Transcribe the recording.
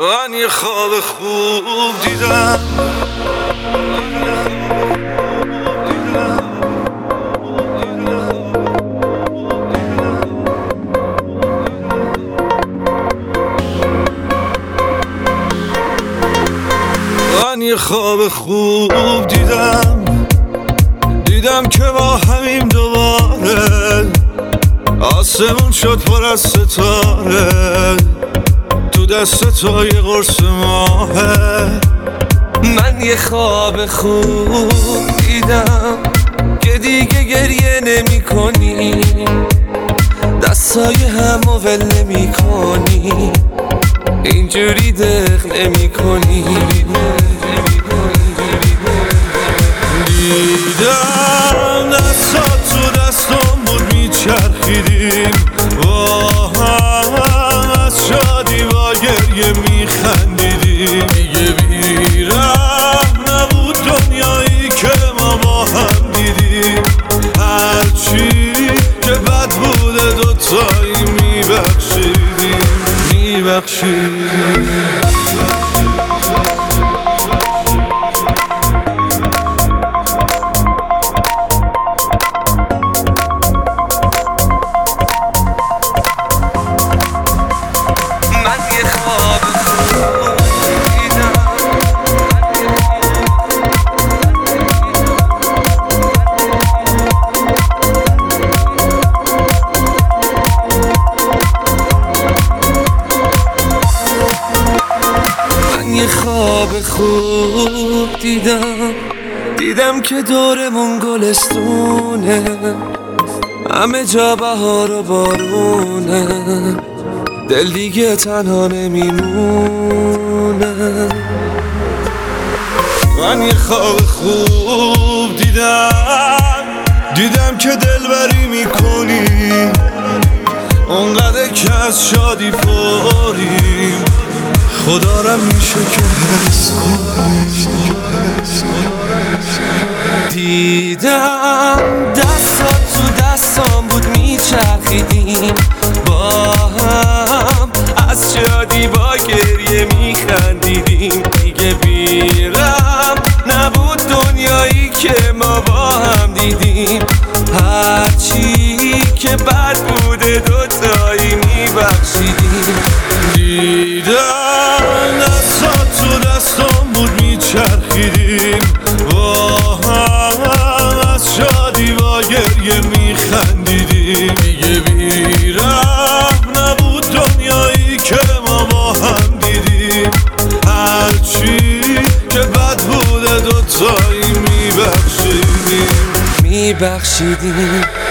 من یه خواب خوب دیدم، من یه خواب خوب دیدم که با همیم دوباره آسمون شد پر از ستاره، تو دست تو یه قرص ماهه. من یه خواب خوب دیدم که دیگه گریه نمی کنی، دستای همو ول نمی کنی، اینجوری دق نمی کنی. دیدم دستات تو دستم بود میچرخیدیم با هم، از شادی با گریه میخندیدیم. دیگه بیرحم نبود دنیایی که ما با هم دیدیم، هرچی که بد بوده دوتایی میبخشیدیم. یه خواب خوب دیدم که دورمون گلستونه، همه جا بهار و بارونه، دل دیگه تنها نمیمونه. من یه خواب خوب دیدم که دلبری میکنی، اونقدر که از شادی پریم، خدا را میشه که حس کنی. دیدم دستات تو دستام بود میچرخیدیم با هم، از شادی با گریه میخندیدیم. دیگه بیرم نبود دنیایی که ما با هم دیدیم، هرچی که بد بوده دوتایی میبخشیدیم. دیدم دستات تو دستم بود میچرخیدیم با هم، از شادی با گریه میخندیدیم. دیگه بیرحم نبود دنیایی که ما با هم دیدیم، هرچی که بد بوده دوتایی میبخشیدیم.